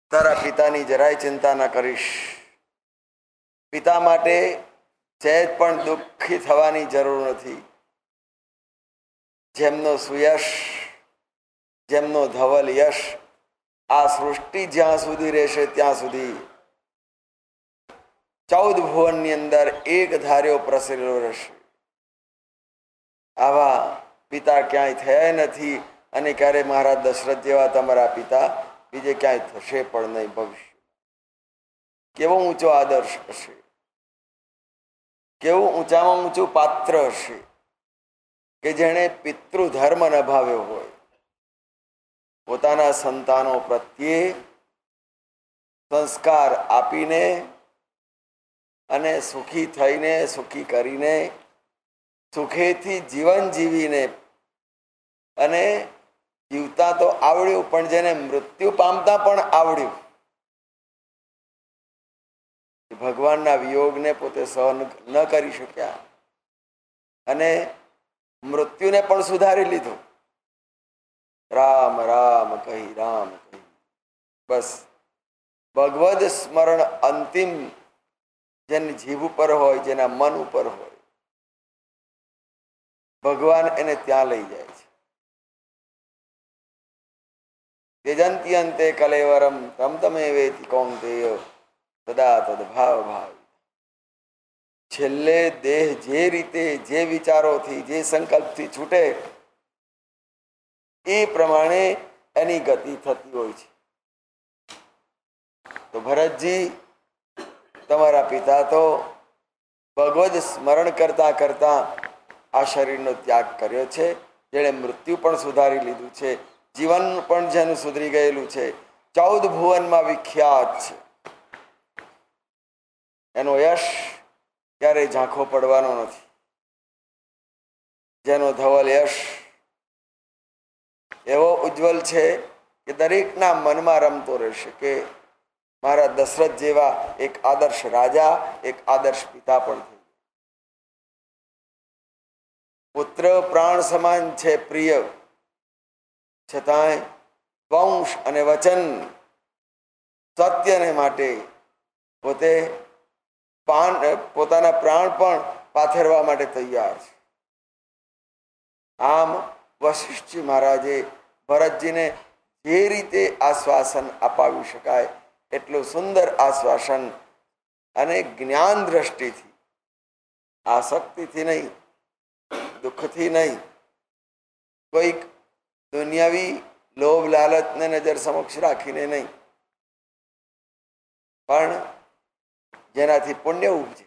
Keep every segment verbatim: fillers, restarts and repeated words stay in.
તારા પિતાની જરાય ચિંતા ન કરીશ. પિતા માટે સહેજ પણ દુઃખી થવાની જરૂર નથી. જેમનો સુયશ, જેમનો ધવલ યશ આ સૃષ્ટિ જ્યાં સુધી રહેશે ત્યાં સુધી ચૌદ ભુવનની અંદર એક ધાર્યો પ્રસરેલો રહેશે. આવા પિતા ક્યાંય થયા નથી અને ક્યારે મહારાજ દશરથ જેવા તમારા પિતા બીજે ક્યાંય થશે પણ નહીં. ભવિષ્ય કેવો ઊંચો આદર્શ હશે, કેવું ઊંચામાં ઊંચું પાત્ર હશે કે જેણે પિતૃધર્મ નિભાવ્યો હોય. પોતાના સંતાનો પ્રત્યે સંસ્કાર આપીને અને સુખી થઈને, સુખી કરીને, સુખેથી જીવન જીવીને અને જીવતા તો આવડ્યું પણ જેને મૃત્યુ પામતા પણ આવડ્યું. ભગવાનના વિયોગને પોતે સહન ન કરી શક્યા અને મૃત્યુને પણ સુધારી લીધું. રામ રામ કહી રામ કહી બસ ભગવદ સ્મરણ અંતિમ જેની જીભ ઉપર હોય, જેના મન ઉપર હોય, ભગવાન એને ત્યાં લઈ જાય છે. તેજંતી અંતે કલેવરમ તમ તમે વેતિ કૌંતેય સદા તદભાવ ભાવ. છેલ્લે દેહ જે રીતે, જે વિચારોથી, જે સંકલ્પથી છૂટે એ પ્રમાણે એની ગતિ થતી હોય છે. તો ભરતજી તમારા પિતા તો ભગવદ સ્મરણ કરતા કરતા આ શરીરનો ત્યાગ કર્યો છે. જેણે મૃત્યુ પણ સુધારી લીધું છે, જીવન પણ જેનું સુધરી ગયેલું છે, ચૌદ ભુવનમાં વિખ્યાત છે. એનો યશ ક્યારેય ઝાંખો પડવાનો નથી. જેનો ધવલ યશ એવો ઉજ્જવલ છે કે દરેકના મનમાં રમતો રહેશે કે મારા દશરથ જેવા એક આદર્શ રાજા, એક આદર્શ પિતા પણ થઈ. પુત્ર પ્રાણ સમાન છે, પ્રિય, છતાંય વંશ અને વચન સત્યને માટે પોતે પાન પોતાના પ્રાણ પણ પાથરવા માટે તૈયાર છે. આમ વશિષ્ઠજી મહારાજે ભરતજીને જે રીતે આશ્વાસન અપાવી શકાય એટલું સુંદર આશ્વાસન અને જ્ઞાન દ્રષ્ટિથી, આસક્તિથી નહીં, દુઃખથી નહીં, કોઈક દુનિયાવી લોભ લાલચને નજર સમક્ષ રાખીને નહીં, પણ જેનાથી પુણ્ય ઉપજે,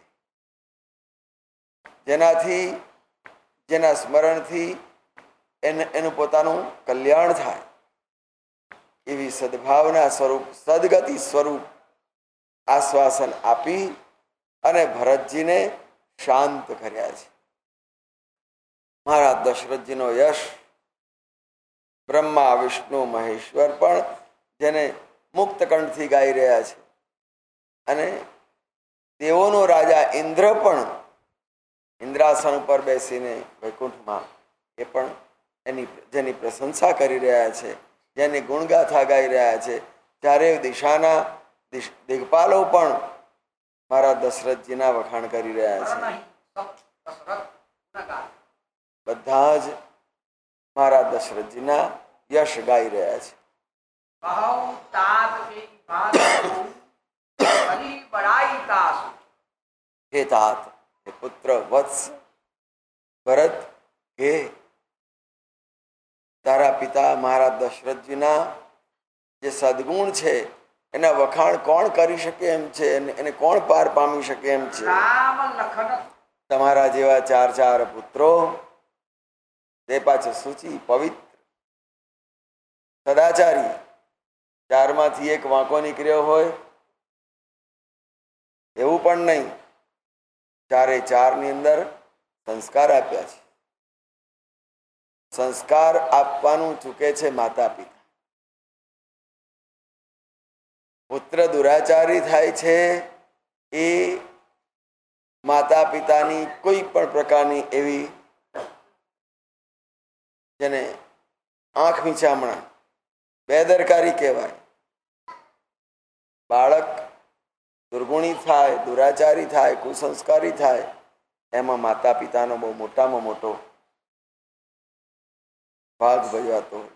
જેનાથી જેના સ્મરણથી એને એનું પોતાનું કલ્યાણ થાય એવી સદભાવના સ્વરૂપ, સદગતિ સ્વરૂપ આશ્વાસન આપી અને ભરતજીને શાંત કર્યા છે. મહારાજ દશરથજીનો યશ બ્રહ્મા, વિષ્ણુ, મહેશ્વર પણ જેને મુક્ત કંઠથી ગાઈ રહ્યા છે અને દેવોનો રાજા ઇન્દ્ર પણ ઇન્દ્રાસન ઉપર બેસીને વૈકુંઠમાં એ પણ એની જેની પ્રશંસા કરી રહ્યા છે, જેની ગુણગાથા ગાઈ રહ્યા છે. ચારે દિશાના દિગ્પાલો પણ મારા દશરથજીના વખાણ કરી રહ્યા છે. બધા જ મારા દશરથજીના યશ ગાઈ રહ્યા છે. હે તાત, હે પુત્ર વત્સ ભરત, હે તારા પિતા મારા દશરથજીના જે સદગુણ છે એના વખાણ કોણ કરી શકે એમ છે, એને કોણ પાર પામી શકે એમ છે. તમારા જેવા ચાર ચાર પુત્રો, તે પાછો સૂચિ, પવિત્ર, સદાચારી, ચારમાંથી એક વાંકો નીકળ્યો હોય એવું પણ નહીં. ચારે ચારની અંદર સંસ્કાર આપ્યા છે. સંસ્કાર આપવાનું ચૂકે છે માતા પિતા. પુત્ર દુરાચારી થાય છે એ માતા પિતાની કોઈ પણ પ્રકારની એવી જેને આંખ મીચામણા, બેદરકારી કહેવાય. બાળક દુર્ગુણી થાય, દુરાચારી થાય, કુસંસ્કારી થાય, એમાં માતા પિતાનો બહુ મોટામાં મોટો ભાગ ભજવાતો હોય છે.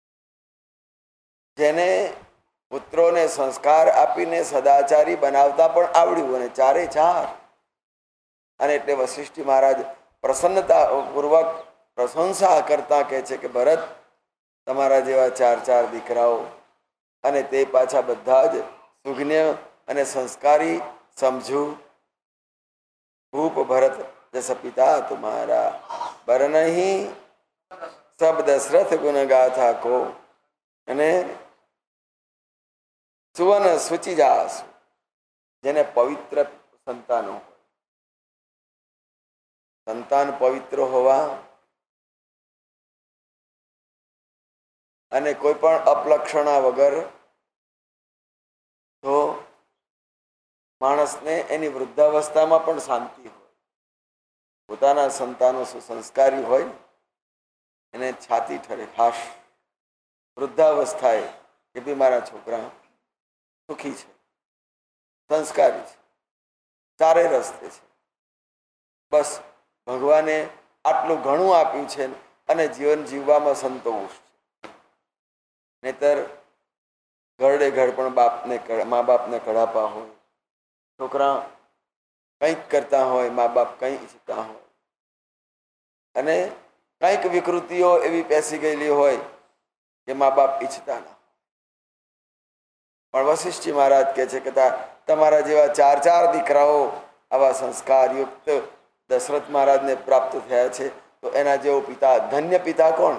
જેને પુત્રોને સંસ્કાર આપીને સદાચારી બનાવતા પણ આવડ્યું અને ચારે ચાર, અને એટલે વશિષ્ઠ મહારાજ પ્રસન્નતા પૂર્વક પ્રશંસા કરતા કહે છે કે ભરત, તમારા જેવા ચાર ચાર દીકરાઓ, અને તે પાછા બધા જ સુજ્ઞ અને સંસ્કારી સમજુ. ભૂપ ભરત જસ પિતા તુમારા, બર નહીં સબ દશરથ ગુણ ગાથા કો. અને સુવન સુચિ જાસ, જેને પવિત્ર સંતાનો હોય, સંતાન પવિત્ર હોવા અને કોઈ પણ અપલક્ષણા વગર તો માણસને એની વૃદ્ધાવસ્થામાં પણ શાંતિ હોય. પોતાના સંતાનો સુસંસ્કારી હોય એને છાતી ઠરે, હાશ વૃદ્ધાવસ્થાએ કે ભી મારા છોકરા સુખી છે, સંસ્કારી છે, ચારે રસ્તે છે. બસ ભગવાને આટલું ઘણું આપ્યું છે અને જીવન જીવવામાં સંતોષ છે. નહીતર ઘરડે ઘર પણ બાપને મા બાપને કડાપા હોય, છોકરા કંઈક કરતા હોય, મા બાપ કંઈ ઈચ્છતા હોય, અને કંઈક વિકૃતિઓ એવી પેસી ગયેલી હોય કે મા બાપ ઈચ્છતા ના. પણ વશિષ્ઠજી મહારાજ કહે છે કે તમારા જેવા ચાર ચાર દીકરાઓ આવા સંસ્કારયુક્ત દશરથ મહારાજને પ્રાપ્ત થયા છે, તો એના જેવો પિતા, ધન્ય પિતા કોણ?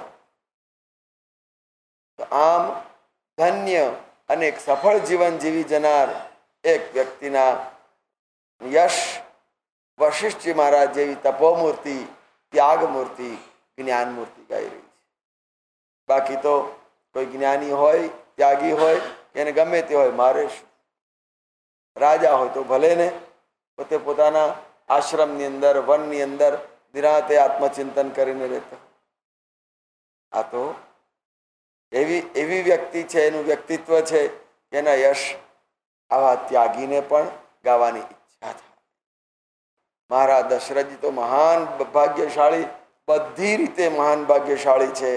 તો આમ ધન્ય અને એક સફળ જીવન જીવી જનાર એક વ્યક્તિના યશ વશિષ્ઠજી મહારાજ જેવી તપોમૂર્તિ, ત્યાગ મૂર્તિ, જ્ઞાન મૂર્તિ ગાઈ રહી છે. બાકી તો કોઈ જ્ઞાની હોય, ત્યાગી હોય, એને ગમે તે હોય, મારે શું? રાજા હોય તો ભલે ને, પોતે પોતાના આશ્રમની અંદર, વનની અંદર નિરાંતે આત્મચિંતન કરીને રહેતો. આ તો એવી એવી વ્યક્તિ છે, એનું વ્યક્તિત્વ છે, એના યશ આવા ત્યાગીને પણ ગાવાની ઈચ્છા થાય. મહારાજ દશરથજી તો મહાન ભાગ્યશાળી, બધી રીતે મહાન ભાગ્યશાળી છે.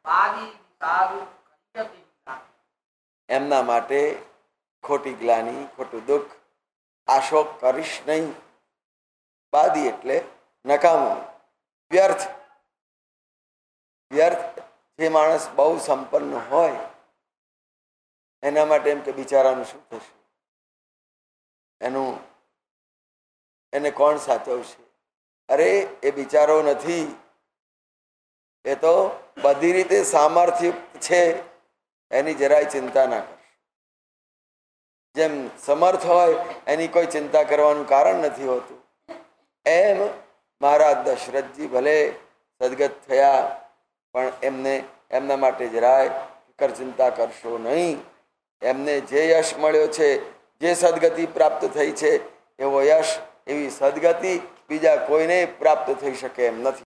એમના માટે ખોટી ગ્લાની, ખોટું દુઃખ, આશોક કરીશ નહીં. બાદી એટલે નકામું, વ્યર્થ. વ્યર્થ જે માણસ બહુ સંપન્ન હોય એના માટે એમ કે બિચારાનું શું થશે, એનું એને કોણ સાચવશે? અરે એ બિચારો નથી, એ તો બધી રીતે સામર્થ્યયુક્ત છે, એની જરાય ચિંતા ના કરશે. જેમ સમર્થ હોય એની કોઈ ચિંતા કરવાનું કારણ નથી હોતું, એમ મહારાજ દશરથજી ભલે સદગત થયા પણ એમને એમના માટે જરાય ફિકર ચિંતા કરશો નહીં. એમને જે યશ મળ્યો છે, જે સદગતિ પ્રાપ્ત થઈ છે, એવો યશ, એવી સદગતિ બીજા કોઈને પ્રાપ્ત થઈ શકે એમ નથી.